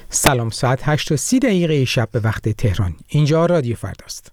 سلام، ساعت 8:30 شب به وقت تهران. اینجا رادیو فرداست.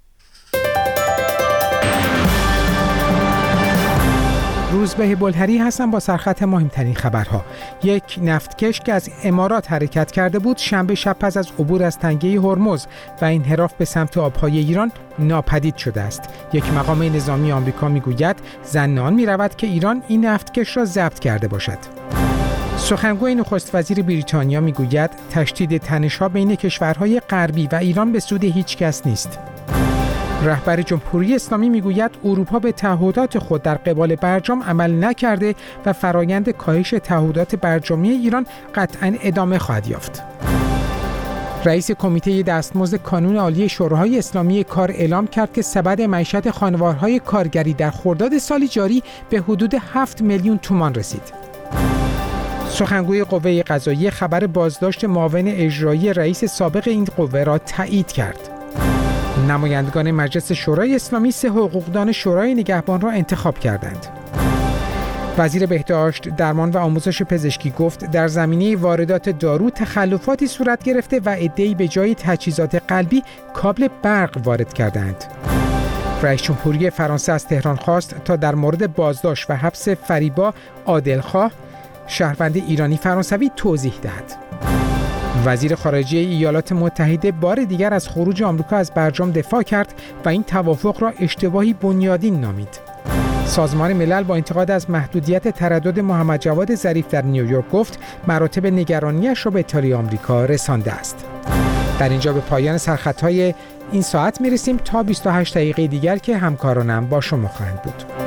روزبه بلهری هستم با سرخط مهمترین خبرها. یک نفتکش که از امارات حرکت کرده بود شنبه شب پس از عبور از تنگه هرمز و انحراف به سمت آبهای ایران ناپدید شده است. یک مقام نظامی آمریکا میگوید ظنان میرود که ایران این نفتکش را ضبط کرده باشد. سخنگوی نخست وزیر بریتانیا میگوید تشدید تنش‌ها بین کشورهای غربی و ایران به سود هیچ کس نیست. رهبر جمهوری اسلامی میگوید اروپا به تعهدات خود در قبال برجام عمل نکرده و فرایند کاهش تعهدات برجامی ایران قطعاً ادامه خواهد یافت. رئیس کمیته دستمزد کانون عالی شوراهای اسلامی کار اعلام کرد که سبد معیشت خانوارهای کارگری در خرداد سال جاری به حدود 7 میلیون تومان رسید. سخنگوی قوه قضاییه خبر بازداشت معاون اجرایی رئیس سابق این قوه را تایید کرد. نمایندگان مجلس شورای اسلامی 3 حقوقدان شورای نگهبان را انتخاب کردند. وزیر بهداشت، درمان و آموزش پزشکی گفت در زمینه واردات دارو تخلفاتی صورت گرفته و عده‌ای به جای تجهیزات قلبی کابل برق وارد کردند. رئیس جمهوری فرانسه از تهران خواست تا در مورد بازداشت و حبس فریبا عادلخواه، شهروند ایرانی فرانسوی، توضیح دهد. وزیر خارجه ایالات متحده بار دیگر از خروج آمریکا از برجام دفاع کرد و این توافق را اشتباهی بنیادین نامید. سازمان ملل با انتقاد از محدودیت تردد محمد جواد ظریف در نیویورک گفت مراتب نگرانیش را به اطلاع آمریکا رسانده است. در اینجا به پایان سرخطهای این ساعت میرسیم تا 28 دقیقه دیگر که همکارانم با شما خواهند بود.